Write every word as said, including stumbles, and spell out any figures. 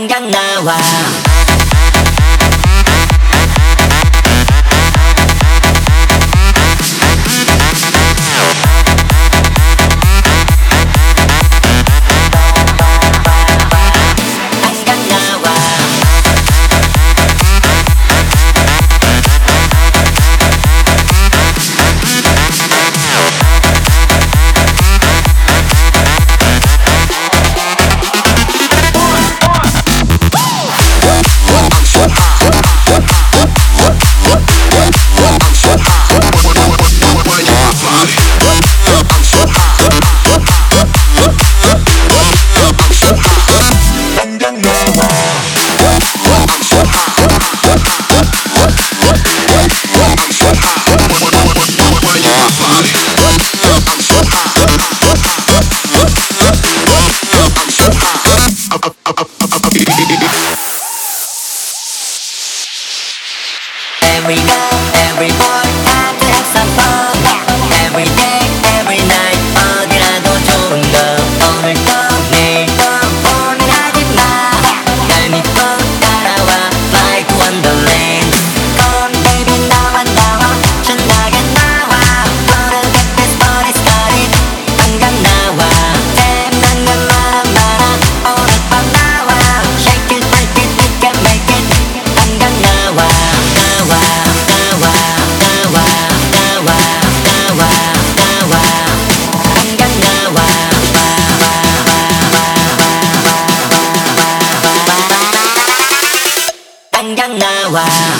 당장 나와. Every girl, every boy, have to have some fun. Every day, every night, 어디라도 좋은 거. 오늘도 내일도 고민하지 마. 날 믿고 따라와, fly to wonderland. Come on baby, 나와 나와, 신나게 나와. Gonna get this party started. 당장 나와. 재미난 것만 많아. 오늘 밤 나와. Shake it, break it, we can make it. 당장 나와. 당장 나와.